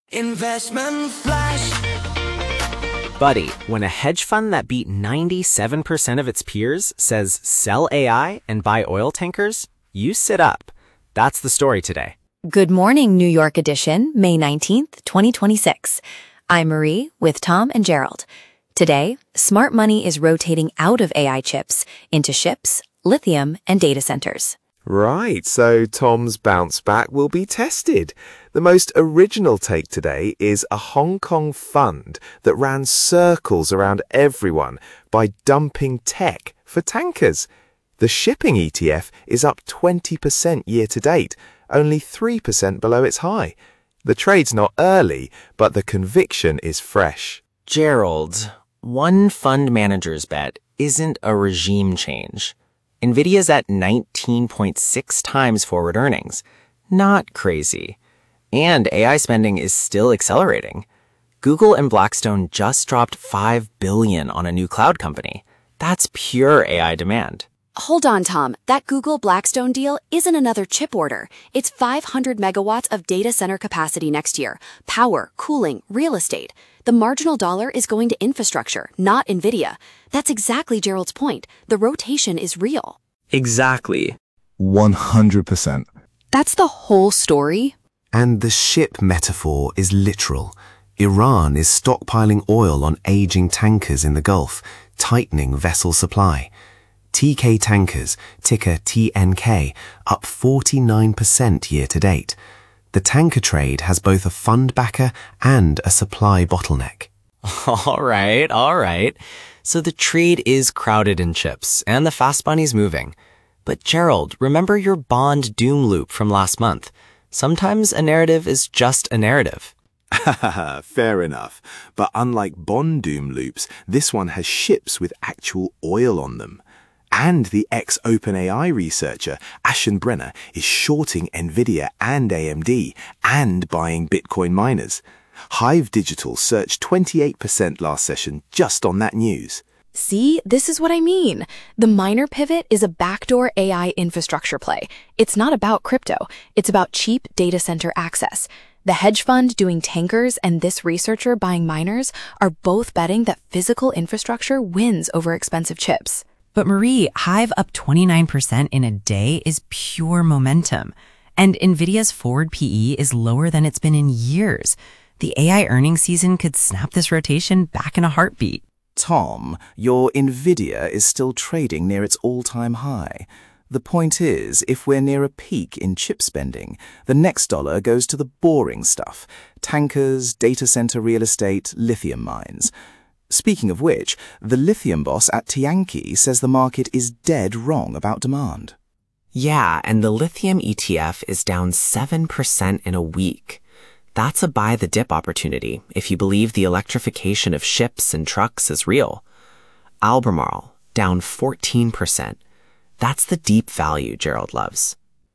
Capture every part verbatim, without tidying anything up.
Investment Flash. Buddy, when a hedge fund that beat ninety-seven percent of its peers says sell A I and buy oil tankers, you sit up. That's the story today. Good morning, New York edition, May nineteenth, twenty twenty-six. I'm Marie with Tom and Gerald. Today, smart money is rotating out of A I chips into ships, lithium, and data centers. Right, so Tom's bounce back will be tested. The most original take today is a Hong Kong fund that ran circles around everyone by dumping tech for tankers. The shipping E T F is up twenty percent year to date, only three percent below its high. The trade's not early, but the conviction is fresh. Gerald, one fund manager's bet isn't a regime change. NVIDIA's at nineteen point six times forward earnings. Not crazy. And A I spending is still accelerating. Google and Blackstone just dropped five billion dollars on a new cloud company. That's pure A I demand. Hold on, Tom. That Google-Blackstone deal isn't another chip order. It's five hundred megawatts of data center capacity next year. Power, cooling, real estate. The marginal dollar is going to infrastructure, not NVIDIA. That's exactly Gerald's point. The rotation is real. Exactly. one hundred percent. That's the whole story. And the ship metaphor is literal. Iran is stockpiling oil on aging tankers in the Gulf, tightening vessel supply. T K Tankers, ticker T N K, up forty-nine percent year to date. The tanker trade has both a fund backer and a supply bottleneck. All right, all right. So the trade is crowded in chips, and the fast money's moving. But Gerald, remember your bond doom loop from last month. Sometimes a narrative is just a narrative. Fair enough. But unlike bond doom loops, this one has ships with actual oil on them. And the ex-OpenAI researcher, Ashen Brenner, is shorting NVIDIA and A M D and buying Bitcoin miners. Hive Digital surged twenty-eight percent last session just on that news. See, this is what I mean. The miner pivot is a backdoor A I infrastructure play. It's not about crypto. It's about cheap data center access. The hedge fund doing tankers and this researcher buying miners are both betting that physical infrastructure wins over expensive chips. But Marie, Hive up twenty-nine percent in a day is pure momentum. And NVIDIA's forward P E is lower than it's been in years. The A I earnings season could snap this rotation back in a heartbeat. Tom, your NVIDIA is still trading near its all-time high. The point is, if we're near a peak in chip spending, the next dollar goes to the boring stuff. Tankers, data center real estate, lithium mines. Speaking of which, the lithium boss at Tianqi says the market is dead wrong about demand. Yeah, and the lithium E T F is down seven percent in a week. That's a buy the dip opportunity if you believe the electrification of ships and trucks is real. Albemarle, down fourteen percent. That's the deep value Gerald loves.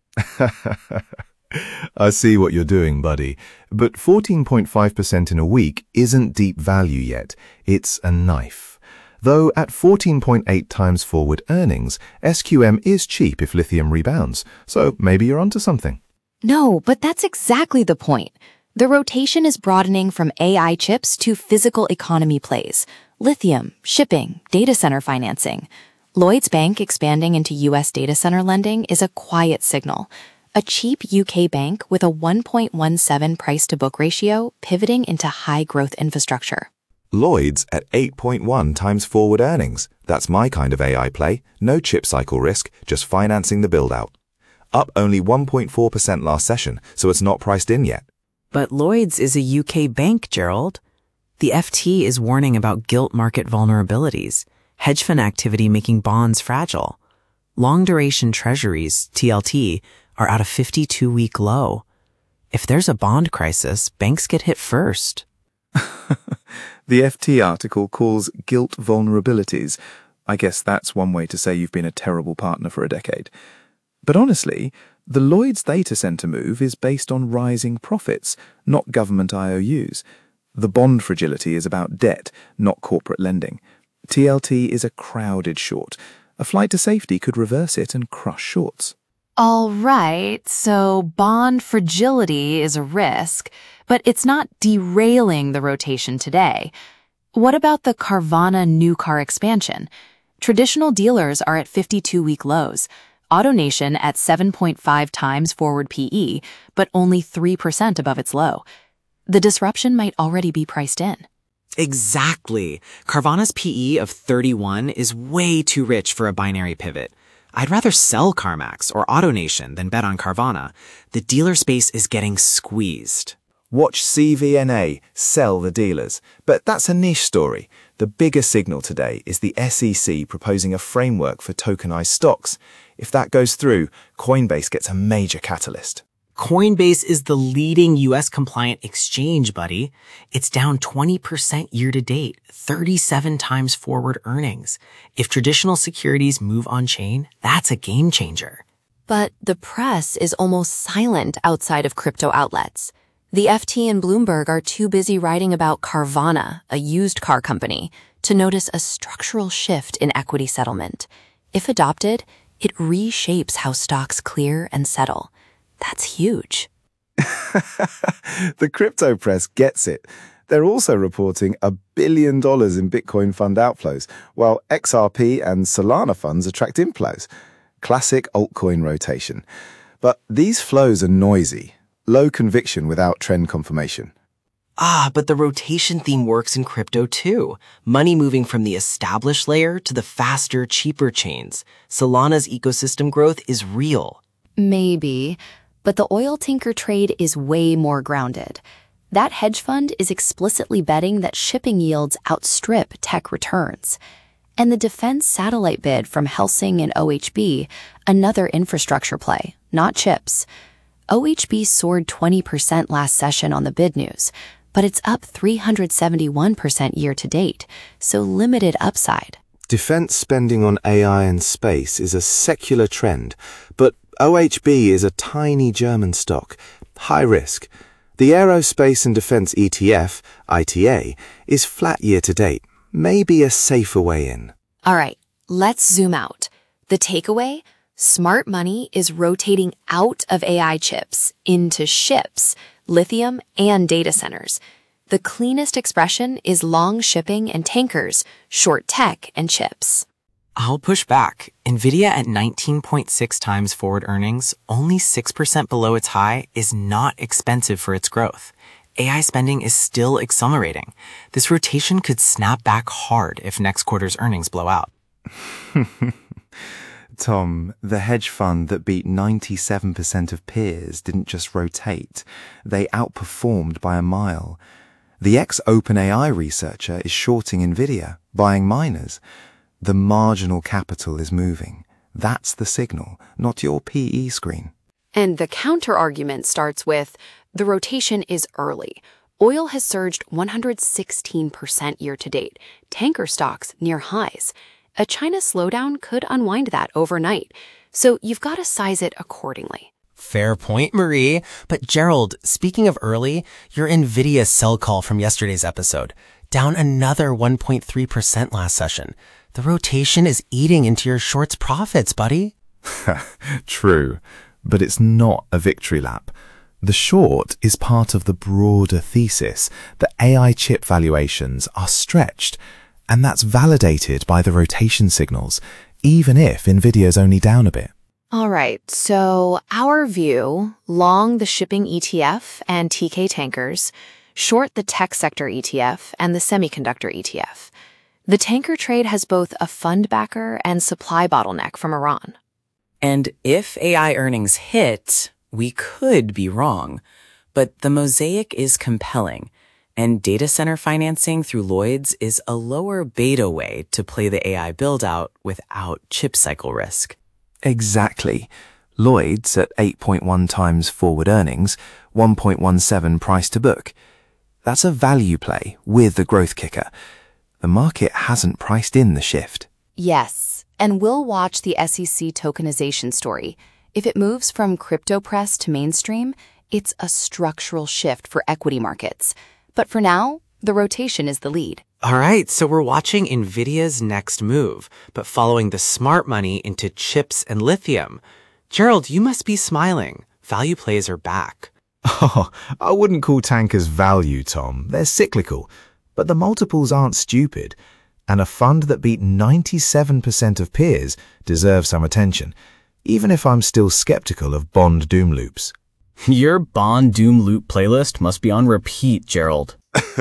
I see what you're doing, buddy. But fourteen point five percent in a week isn't deep value yet. It's a knife. Though at fourteen point eight times forward earnings, S Q M is cheap if lithium rebounds. So maybe you're onto something. No, but that's exactly the point. The rotation is broadening from A I chips to physical economy plays. Lithium, shipping, data center financing. Lloyds Bank expanding into U S data center lending is a quiet signal. A cheap U K bank with a one point one seven price-to-book ratio pivoting into high-growth infrastructure. Lloyd's at eight point one times forward earnings. That's my kind of A I play. No chip cycle risk, just financing the build-out. Up only one point four percent last session, so it's not priced in yet. But Lloyds is a U K bank, Gerald. The F T is warning about gilt market vulnerabilities, hedge fund activity making bonds fragile. Long-duration treasuries, T L T, are at a fifty-two week low. If there's a bond crisis, banks get hit first. The F T article calls gilt vulnerabilities. I guess that's one way to say you've been a terrible partner for a decade. But honestly, the Lloyds data center move is based on rising profits, not government I O Us. The bond fragility is about debt, not corporate lending. T L T is a crowded short. A flight to safety could reverse it and crush shorts. All right, so bond fragility is a risk, but it's not derailing the rotation today. What about the Carvana new car expansion? Traditional dealers are at fifty-two-week lows, AutoNation at seven point five times forward P E, but only three percent above its low. The disruption might already be priced in. Exactly. Carvana's P E of thirty-one is way too rich for a binary pivot. I'd rather sell CarMax or AutoNation than bet on Carvana. The dealer space is getting squeezed. Watch C V N A sell the dealers. But that's a niche story. The bigger signal today is the S E C proposing a framework for tokenized stocks. If that goes through, Coinbase gets a major catalyst. Coinbase is the leading U S-compliant exchange, buddy. It's down twenty percent year-to-date, thirty-seven times forward earnings. If traditional securities move on-chain, that's a game changer. But the press is almost silent outside of crypto outlets. The F T and Bloomberg are too busy writing about Carvana, a used car company, to notice a structural shift in equity settlement. If adopted, it reshapes how stocks clear and settle. That's huge. The crypto press gets it. They're also reporting a billion dollars in Bitcoin fund outflows, while X R P and Solana funds attract inflows. Classic altcoin rotation. But these flows are noisy, low conviction without trend confirmation. Ah, but the rotation theme works in crypto too. Money moving from the established layer to the faster, cheaper chains. Solana's ecosystem growth is real. Maybe, but the oil tanker trade is way more grounded. That hedge fund is explicitly betting that shipping yields outstrip tech returns. And the defense satellite bid from Helsing and O H B, another infrastructure play, not chips. O H B soared twenty percent last session on the bid news, but it's up three hundred seventy-one percent year to date, so limited upside. Defense spending on A I and space is a secular trend, but O H B is a tiny German stock, high risk. The Aerospace and Defense E T F, I T A, is flat year to date, maybe a safer way in. All right, let's zoom out. The takeaway? Smart money is rotating out of A I chips into ships, lithium, and data centers. The cleanest expression is long shipping and tankers, short tech and chips. I'll push back. NVIDIA at nineteen point six times forward earnings, only six percent below its high, is not expensive for its growth. A I spending is still accelerating. This rotation could snap back hard if next quarter's earnings blow out. Tom, the hedge fund that beat ninety-seven percent of peers didn't just rotate. They outperformed by a mile. The ex-OpenAI researcher is shorting NVIDIA, buying miners. The marginal capital is moving. That's the signal, not your P E screen. And the counter-argument starts with, the rotation is early. Oil has surged one hundred sixteen percent year to date, tanker stocks near highs. A China slowdown could unwind that overnight, so you've got to size it accordingly. Fair point, Marie. But Gerald, speaking of early, your NVIDIA sell call from yesterday's episode, down another one point three percent last session. The rotation is eating into your short's profits, buddy. True, but it's not a victory lap. The short is part of the broader thesis that A I chip valuations are stretched, and that's validated by the rotation signals, even if NVIDIA's only down a bit. All right, so our view, long the shipping E T F and T K tankers, short the tech sector E T F and the semiconductor E T F. The tanker trade has both a fund backer and supply bottleneck from Iran. And if A I earnings hit, we could be wrong. But the mosaic is compelling, and data center financing through Lloyd's is a lower beta way to play the A I build-out without chip cycle risk. Exactly. Lloyd's at eight point one times forward earnings, one point one seven price to book. That's a value play with the growth kicker. The market hasn't priced in the shift. Yes, and we'll watch the S E C tokenization story. If it moves from crypto press to mainstream, it's a structural shift for equity markets. But for now, the rotation is the lead. All right, so we're watching NVIDIA's next move, but following the smart money into chips and lithium. Gerald, you must be smiling. Value plays are back. Oh, I wouldn't call tankers value, Tom. They're cyclical. But the multiples aren't stupid. And a fund that beat ninety-seven percent of peers deserves some attention, even if I'm still skeptical of bond doom loops. Your Bond Doom Loop playlist must be on repeat, Gerald.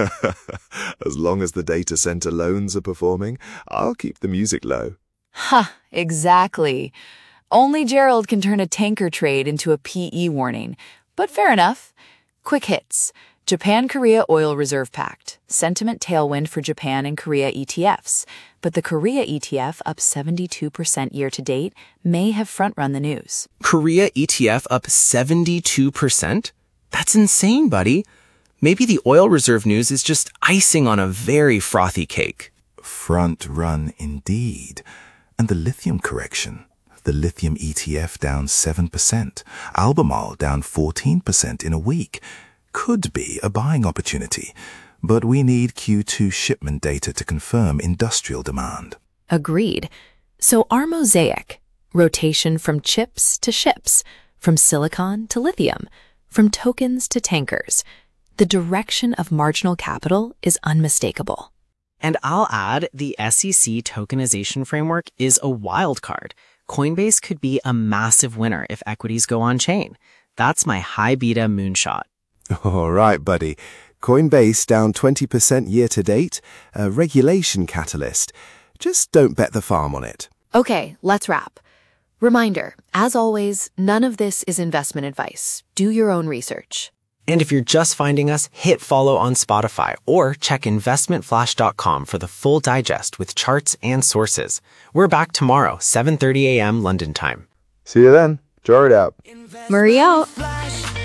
As long as the data center loans are performing, I'll keep the music low. Ha, exactly. Only Gerald can turn a tanker trade into a P E warning. But fair enough. Quick hits. Japan-Korea Oil Reserve Pact. Sentiment tailwind for Japan and Korea E T Fs. But the Korea E T F, up seventy-two percent year to date, may have front-run the news. Korea E T F up seventy-two percent? That's insane, buddy. Maybe the oil reserve news is just icing on a very frothy cake. Front run indeed. And the lithium correction. The lithium E T F down seven percent. Albemarle down fourteen percent in a week. Could be a buying opportunity. But we need Q two shipment data to confirm industrial demand. Agreed. So our mosaic, rotation from chips to ships, from silicon to lithium, from tokens to tankers. The direction of marginal capital is unmistakable. And I'll add, the S E C tokenization framework is a wild card. Coinbase could be a massive winner if equities go on-chain. That's my high beta moonshot. All right, buddy. Coinbase down twenty percent year to date, a regulation catalyst. Just don't bet the farm on it. Okay, let's wrap. Reminder, as always, none of this is investment advice. Do your own research. And if you're just finding us, hit follow on Spotify or check investment flash dot com for the full digest with charts and sources. We're back tomorrow, seven thirty a.m. London time. See you then. Jar it out. Murray out.